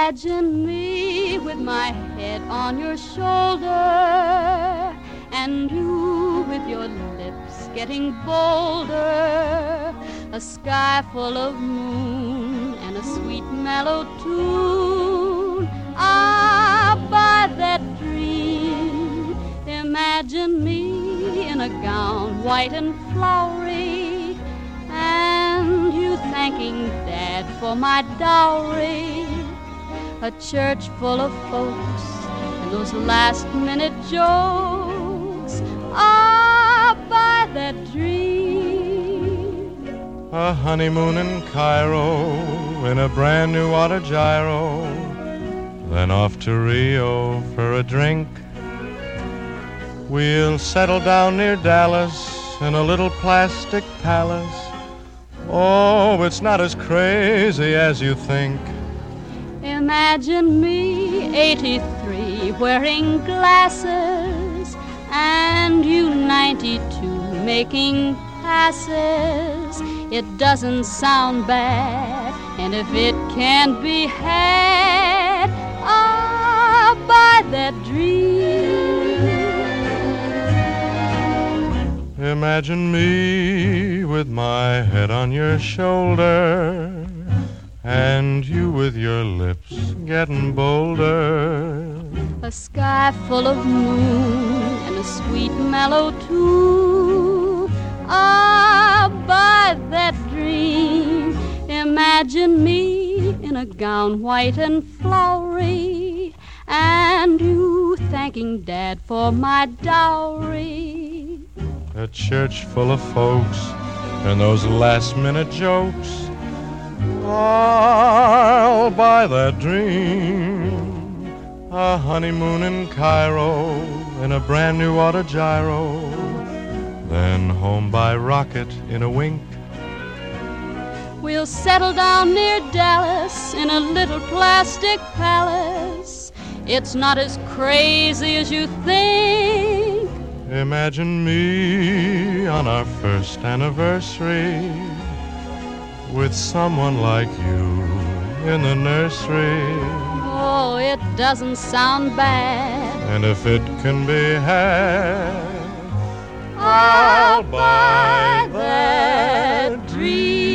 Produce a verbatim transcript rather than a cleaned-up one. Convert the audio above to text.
Imagine me with my head on your shoulder, and you with your lips getting bolder, a sky full of moon and a sweet mellow tune. Ah, by that dream, imagine me in a gown white and flowery, and you thanking Dad for my dowry. A church full of folks and those last-minute jokes. Ah, by that dream. A honeymoon in Cairo in a brand new Autogyro, then off to Rio for a drink. We'll settle down near Dallas in a little plastic palace. Oh, it's not as crazy as you think. Imagine me, eighty-three, wearing glasses, and you, ninety-two, making passes. It doesn't sound bad, and if it can't be had, ah, by that dream. Imagine me with my head on your shoulder, and you with your lips getting bolder. A sky full of moon and a sweet mellow tune. Ah, by that dream, imagine me in a gown white and flowery, and you thanking Dad for my dowry. A church full of folks and those last-minute jokes. I'll buy that dream. A honeymoon in Cairo in a brand new Autogyro, then home by rocket in a wink. We'll settle down near Dallas in a little plastic palace. It's not as crazy as you think. Imagine me on our first anniversary, with someone like you in the nursery. Oh, it doesn't sound bad, and if it can be had, I'll buy that dream.